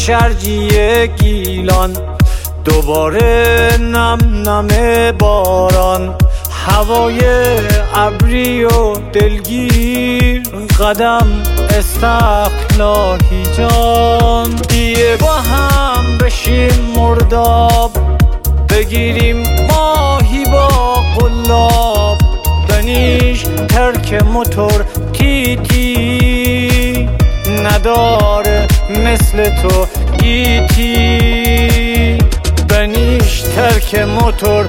شرجی گیلان، دوباره نم نم باران، هوای ابری و دلگیر، قدم استقلاهی جان. دیگه با هم بشیم مرداب، بگیریم ماهی با قلاب، بنیش ترک موتور تیتی، نداره مثل تو گیتی. بنیش ترک موتور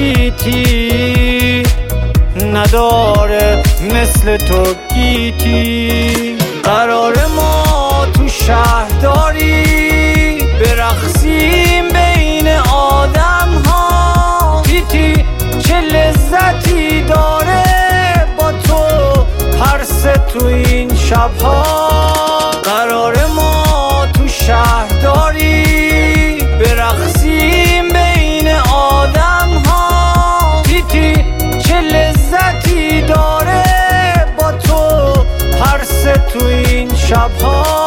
تیتی، نداره مثل تو گیتی. قرار ما تو شهرداری برقصیم بین آدم ها، تیتی چه لذتی داره با تو پرس تو این شبها. قرار ما تو شهرداری برقصیم بین آدم ها، تیتی چه لذتی داره با تو پرس تو این شبها.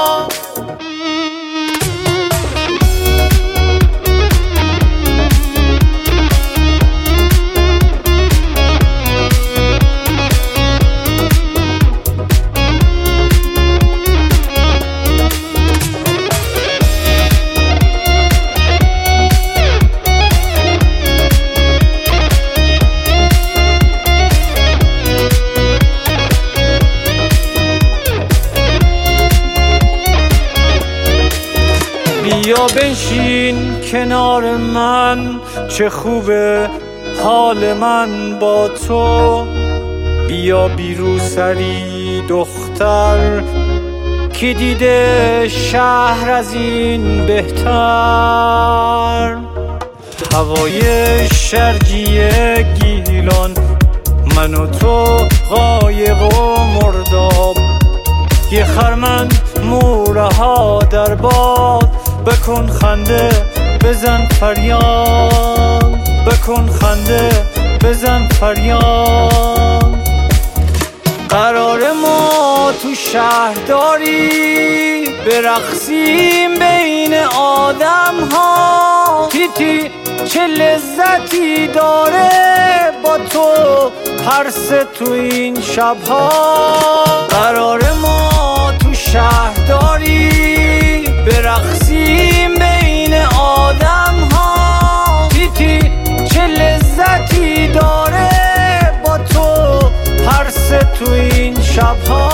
بیا بنشین کنار من، چه خوبه حال من با تو. بیا بیرو سری دختر، کی دیده شهر از این بهتر. هوای شرجی گیلان، من و تو قایق و مرداب، یه خرمن موره ها در باد. بکن خنده بزن فریاد، بکن خنده بزن فریاد. قرار ما تو شهرداری برقصیم بین آدم ها، تیتی چه لذتی داره با تو پرس تو این شبها. قرار ما تو شهرداری برقصیم بین آدم ها، تیتی چه لذتی داره با تو پرس تو این شبها.